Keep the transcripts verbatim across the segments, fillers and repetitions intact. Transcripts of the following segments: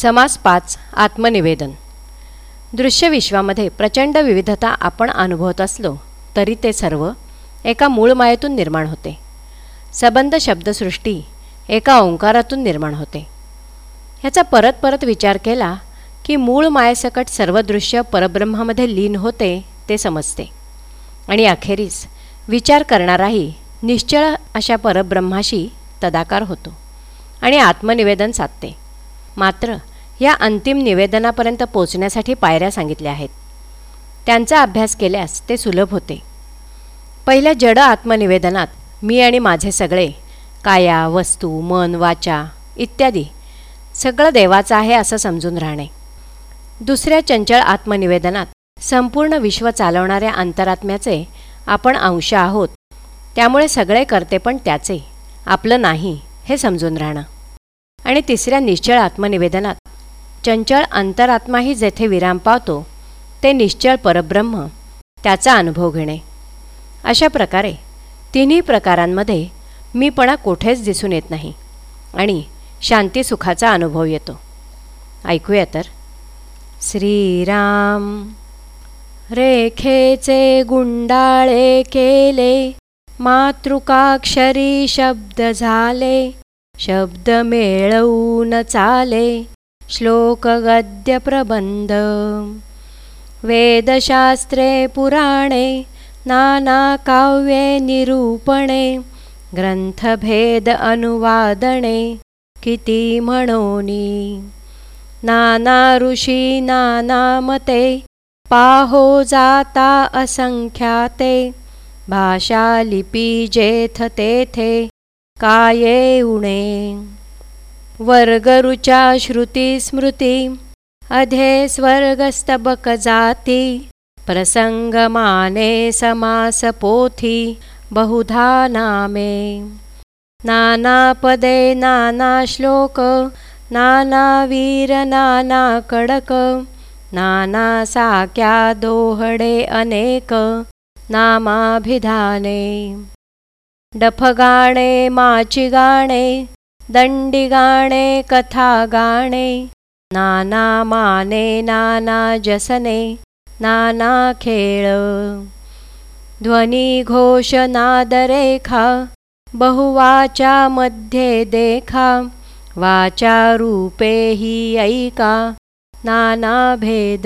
समास पाच. आत्मनिवेदन. दृश्य विश्वामध्ये प्रचंड विविधता आपण अनुभवत असलो तरी ते सर्व एका मूळ मायेतून निर्माण होते. सबंध शब्दसृष्टी एका ओंकारातून निर्माण होते. ह्याचा परत परत विचार केला की मूळ मायेसकट सर्व दृश्य परब्रह्मामध्ये लीन होते ते समजते आणि अखेरीस विचार करणाराही निश्चळ अशा परब्रह्माशी तदाकार होतो आणि आत्मनिवेदन साधते. मात्र या अंतिम निवेदनापर्यंत पोचण्यासाठी पायऱ्या सांगितल्या आहेत. त्यांचा अभ्यास केल्यास ते सुलभ होते. पहिल्या जड आत्मनिवेदनात मी आणि माझे सगळे, काया, वस्तू, मन, वाचा इत्यादी सगळं देवाचं आहे असं समजून राहणे. दुसऱ्या चंचळ आत्मनिवेदनात संपूर्ण विश्व चालवणाऱ्या अंतरात्म्याचे आपण अंश आहोत, त्यामुळे सगळे करते पण त्याचे, आपलं नाही हे समजून राहणं. आणि तिसऱ्या निश्चळ आत्मनिवेदनात चंचळ अंतरात्माही जेथे विराम पावतो ते निश्चळ परब्रह्म त्याचा अनुभव घेणे. अशा प्रकारे तिन्ही प्रकारांमध्ये मीपणा कोठेच दिसून येत नाही आणि शांती सुखाचा अनुभव येतो. ऐकूया तर. श्रीराम रेखेचे गुंडाळे केले, मातृकाक्षरी शब्द झाले, शब्द मेळवून चाले, श्लोक गद्य प्रबंध. वेदशास्त्रे पुराणे, नाना काव्ये निरूपणे, ग्रंथभेद अनुवादणे, किती म्हणोनी. नाना ऋषी नाना मते, पाहो जाता असंख्याते, भाषा लिपी जेथ तेथे, काये उणे. वर्गरुचा श्रुती स्मृती, अधे स्वर्गस्तबक जाती, प्रसंग माने समास पोथी, बहुधा नामे. नाना पदे नाना श्लोक, नाना वीर नाना कडक, नाना साक्या दोहडे अनेक, नामाभिधाने. डफ गाणे माची गाणे, दंडी गाणे कथा गाणे, नाना माने नाना जसने, नाना खेळ. ध्वनी घोष नाद रेखा, बहुवाचा मध्ये देखा, वाचा रूपे ही ऐका, नाना भेद.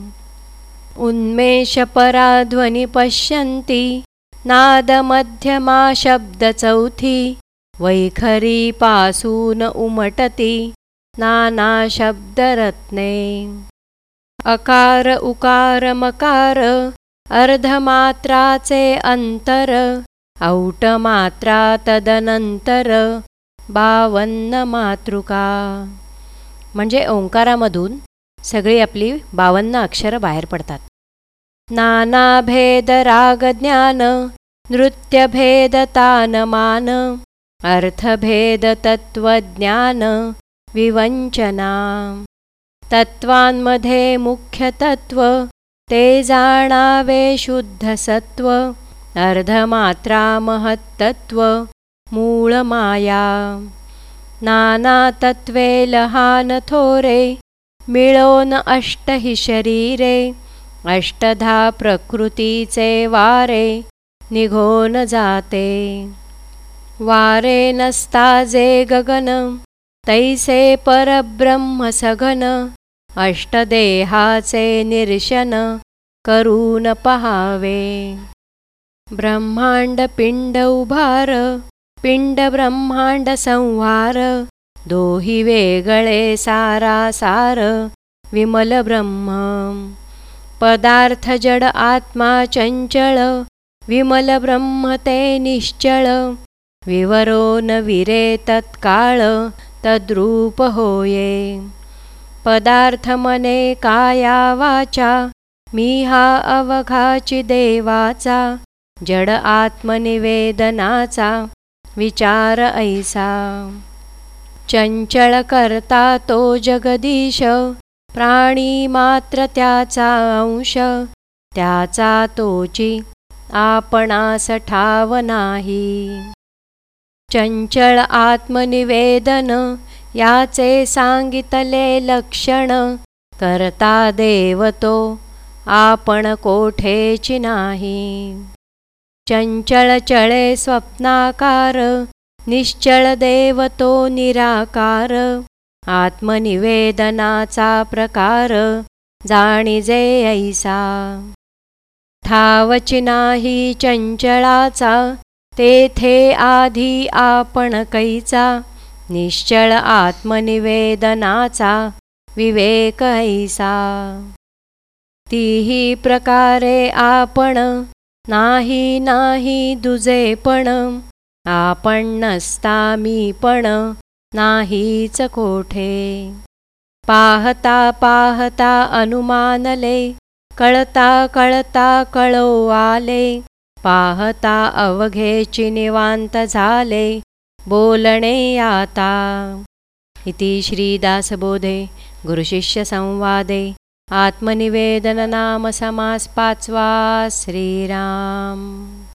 उन्मेष परा ध्वनी पश्यन्ति, नाद मध्यमा शब्द चौथी, वैखरी पासून उमटती, नाना शब्दरत्ने. अकार उकार मकार, अर्धमात्राचे अंतर, औट मात्रा तदनंतर, बावन्न मातृका. म्हणजे ओंकारामधून सगळी आपली बावन्न अक्षरं बाहेर पडतात. नाना भेद राग ज्ञान, नृत्यभेद तानमान, अर्थभेद तत्वज्ञान, विवंचना. तत्वांमध्ये मुख्य तत्व, ते जाणावे शुद्ध सत्व, अर्धमात्रा महत्तत्व, मूळ माया. नाना तत्वे लहान थोरे, मिळोन अष्ट हि शरीरे, अष्टधा प्रकृतीचे वारे, निघोन जाते. वारे नसता जे गगन, तैसे परब्रह्म सघन, अष्टदेहाचे निरशन, करून पहावे. ब्रह्मांड पिंड उभार, पिंड ब्रह्मांड संहार, दोही वेगळे सारासार, विमल ब्रह्म. पदार्थ जड आत्मा चंचळ, विमल ब्रह्म ते निश्चळ, विवरो न विरे तत्काळ, तद्रूप होये. पदार्थ मने काया वाचा, मी हा अवघाची देवाचा, जड आत्मनिवेदनाचा विचार ऐसा. चंचळ करता तो जगदीश, प्राणी मात्र त्याचा अंश, त्याचा तोची आपणास ठाव नाही. चंचळ आत्मनिवेदन याचे सांगितले लक्षण, करता देवतो आपण कोठेची नाही. चंचळ चळे स्वप्नाकार, निश्चळ देवतो निराकार. आत्मनिवेदनाचा प्रकार, जाणिजे ऐसा. ठावची नाही चंचळाचा, तेथे आधी आपण कैचा. निश्चळ आत्मनिवेदनाचा, विवेक ऐसा. तीही प्रकारे आपण, नाही नाही दुजेपण. आपण नसता मी पण, नाहीच कोठे. पाहता पाहता अनुमानले, कळता कळता कळो आले. पाहता अवघेची निवांत झाले, बोलणे आता. इति श्रीदासबोधे गुरुशिष्य संवादे आत्मनिवेदन नाम समास पाचवा. श्रीराम.